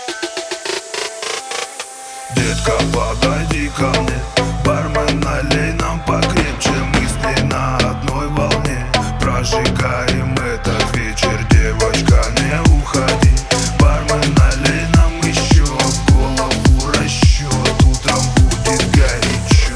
Детка, подойди ко мне, бармен, налей нам покрепче. Мысли на одной волне, прожигаем этот вечер. Девочка, не уходи, бармен, налей нам еще. В голову расчет, утром будет горячо.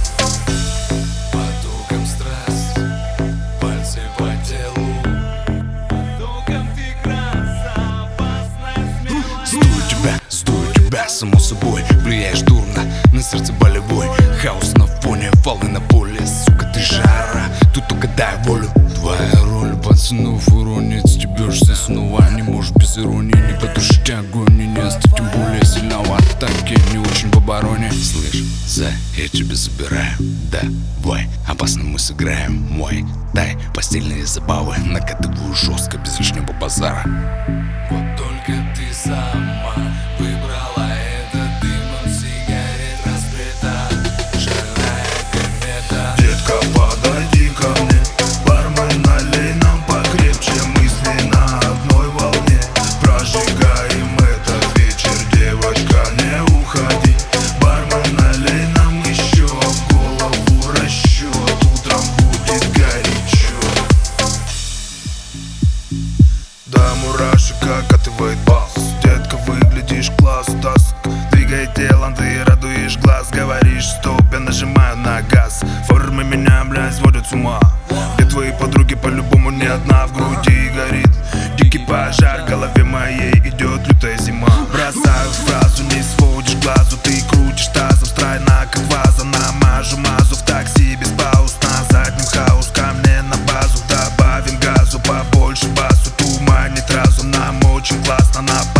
Потоком страсть, пальцы по телу, потоком ты краса, опасная смелая. Стую тебя, само собой. Влияешь дурно, на сердце болевой. Хаос на фоне, волны на поле. Сука, ты жара, тут только дай волю. Твоя роль пацанов уронит. Стебешься снова, не можешь без иронии. Не потушить огонь, не оставь, тем более сильно в атаке. Не очень в обороне. Слышь, я тебя забираю. Давай, опасно мы сыграем. Мой дай постельные забавы. Накатываю жестко, без лишнего базара. Вот только ты сама выбрала этот дым от сигарет распрета, шальная комета. Детка, подойди ко мне, бармен, налей нам покрепче. Мысли на одной волне, прожигаем этот вечер. Девочка, не уходи, бармен, налей нам еще. В голову расчет, утром будет горячо. Да, мурашек окатывает бас. Детка, выглядишь класс, таск. Двигай телом, ты радуешь глаз. Говоришь стоп, я нажимаю на газ. Формы меня, блядь, сводят с ума. Где твои подруги, по-любому не одна. В груди горит дикий пожар, в голове моей идет лютая зима. Бросаю фразу, не сводишь глазу. Ты крутишь тазом, стройна как ваза. Намажу мазу в такси без пауз. На заднем хаос, ко мне на базу. Добавим газу, побольше басу. Туманит разум, нам очень классно на